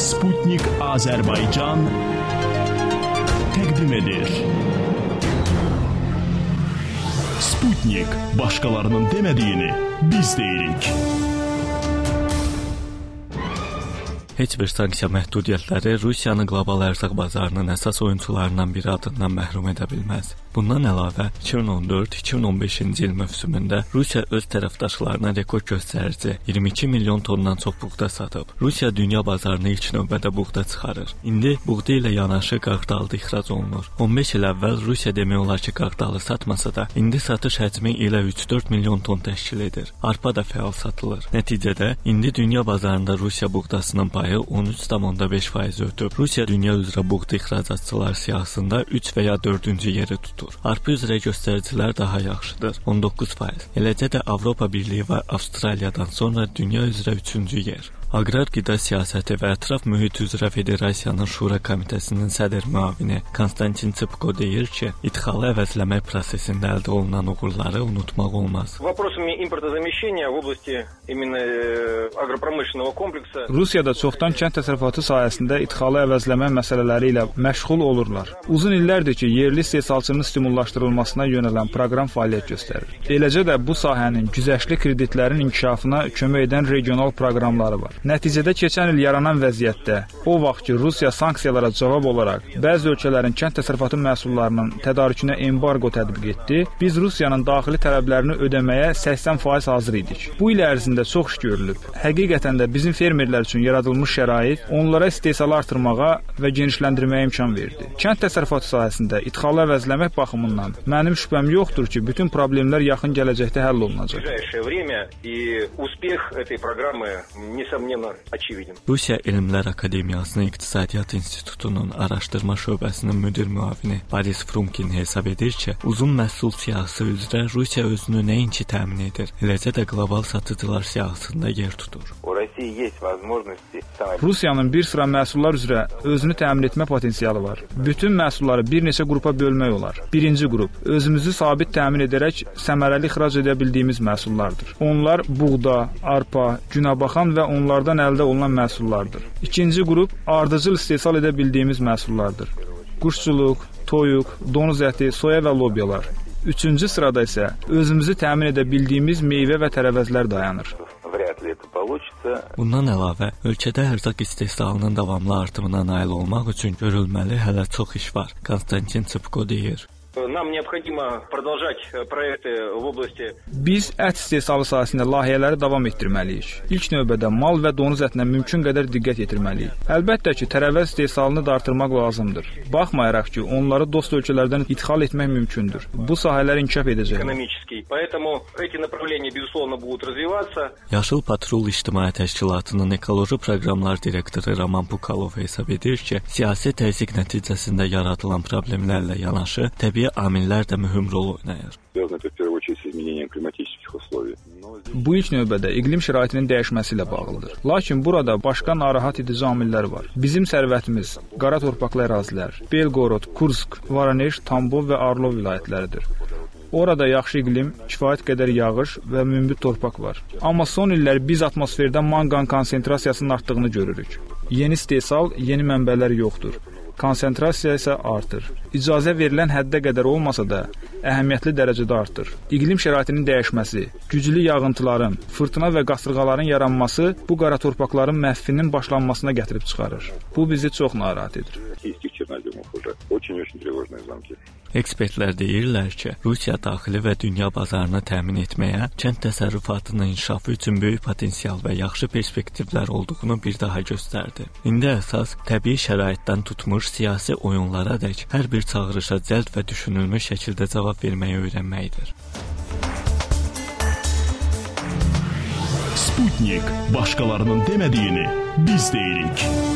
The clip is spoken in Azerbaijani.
Sputnik Azərbaycan təqdim edir. Sputnik, başqalarının demədiyini biz deyirik. Heç bir sanksiya məhdudiyyətləri Rusiyanın qlobal ərzaq bazarının əsas oyunçularından biri adından məhrum edə bilməz. Bundan əlavə, 2014-2015-ci il mövsümündə Rusiya öz tərəfdaşlarına rekord göstərici 22 milyon tondan çox buğda satıb. Rusiya dünya bazarına ilk növbədə buğda çıxarır. İndi buğda ilə yanaşı qağdalı da ixrac olunur. 15 il əvvəl Rusiya demək olar ki, qağdalı satmasa da, indi satış həcmi ilə 3-4 milyon ton təşkil edir. Arpa da fəal satılır. Nəticədə, indi dünya bazarında Rusiya buğdasının payı 13,5% ötüb. Rusiya dünya üzrə buğda ixracatçılar siyahısında 3 və ya 4-cü yeri tutur. Arpa üzrə göstəricilər daha yaxşıdır, 19%. Eləcə də Avropa Birliyi və Avstraliyadan sonra dünya üzrə 3-cü yer. Aqrar qida siyasəti və ətraf mühit üzrə Federasiyanın Şura Komitəsinin sədr müavini Konstantin Tsipko deyir ki, idxalı əvəzləmək prosesində əldə olunan uğurları unutmaq olmaz. Rusiyada çoxdan kənd təsərrüfatı sahəsində idxalı əvəzləmə məsələləri ilə məşğul olurlar. Uzun illərdir ki, yerli istehsalçının stimullaşdırılmasına yönələn proqram fəaliyyət göstərir. Eləcə də bu sahənin güzəştli kreditlərin inkişafına kömək edən regional proqramları var. Nəticədə keçən il yaranan vəziyyətdə, o vaxt ki, Rusiya sanksiyalara cavab olaraq bəzi ölkələrin kənd təsərrüfatı məhsullarının tədarükünə embargo tətbiq etdi, biz Rusiyanın daxili tələblərini ödəməyə 80% hazır idik. Bu il ərzində çox iş görülüb. Həqiqətən də bizim fermerlər üçün yaradılmış şərait onlara istehsalı artırmağa və genişləndirməyə imkan verdi. Kənd təsərrüfatı sahəsində idxalı əvəzləmək baxımından mənim şübhəm yoxdur ki, bütün problemlər yaxın gələcəkdə həll olunacaq. Rusiya Elmlər Akademiyasının İqtisadiyyat İnstitutunun araşdırma şöbəsinin müdir müavini Boris Frumkin hesab edir ki, uzun məhsul siyahısı üzrə Rusiya özünü nəinki təmin edir, eləcə də qlobal satıcılar siyahısında yer tutur. Rusiyanın bir sıra məhsullar üzrə özünü təmin etmə potensialı var. Bütün məhsulları bir neçə qrupa bölmək olar. Birinci qrup, özümüzü sabit təmin edərək səmərəli ixrac edə bildiyimiz məhsullardır. Onlar buğda, arpa, günəbaxan və onlardan əldə olunan məhsullardır. İkinci qrup, ardıcıl istehsal edə bildiyimiz məhsullardır. Quşçuluq, toyuq, donuz əti, soya və lobyalar. Üçüncü sırada isə özümüzü təmin edə bildiyimiz meyvə və tərəvəzlər dayanır. Bundan əlavə, ölkədə ərzaq istehsalının davamlı artımına nail olmaq üçün görülməli hələ çox iş var. Konstantin Tsipko deyir. Biz ət istehsalı sahəsində layihələri davam etdirməliyik. İlk növbədə mal və donuz ətinə mümkün qədər diqqət yetirməliyik. Əlbəttə ki, tərəvəz istehsalını da artırmaq lazımdır. Baxmayaraq ki, onları dost ölkələrdən idxal etmək mümkündür. Bu sahələr inkişaf edəcək. Yaşıl Patrul İctimai Təşkilatının ekoloji proqramlar direktoru Roman Pukalov hesab edir ki, siyasi təzyiq nəticəsində yaradılan problemlərlə yanaşı təbii amillər də mühüm rol oynayır. Bu ilk növbədə iqlim şəraitinin dəyişməsi ilə bağlıdır. Lakin burada başqa narahat edici amillər var. Bizim sərvətimiz qara torpaqlı ərazilər, Belgorod, Kursk, Voronezh, Tambov və Arlov vilayətləridir. Orada yaxşı iqlim, kifayət qədər yağış və münbit torpaq var. Amma son illər biz atmosferdə manqan konsentrasiyasının artdığını görürük. Yeni istehsal, yeni mənbələr yoxdur. Konsentrasiya isə artır. İcazə verilən həddə qədər olmasa da, əhəmiyyətli dərəcədə artır. İqlim şəraitinin dəyişməsi, güclü yağıntıların, fırtına və qasırğaların yaranması bu qara torpaqların məhvinin başlanmasına gətirib çıxarır. Bu bizi çox narahat edir. Ekspertlər deyirlər ki, Rusiya daxili və dünya bazarını təmin etməyə, kənd təsərrüfatının inkişafı üçün böyük potensial və yaxşı perspektivlər olduğunu bir daha göstərdi. İndi əsas təbii şəraitdən tutmuş siyasi oyunlara dək hər bir çağırışa cəld və düşünülmüş şəkildə cavab verməyi öyrənməkdir. Sputnik, başqalarının demədiyini biz deyirik.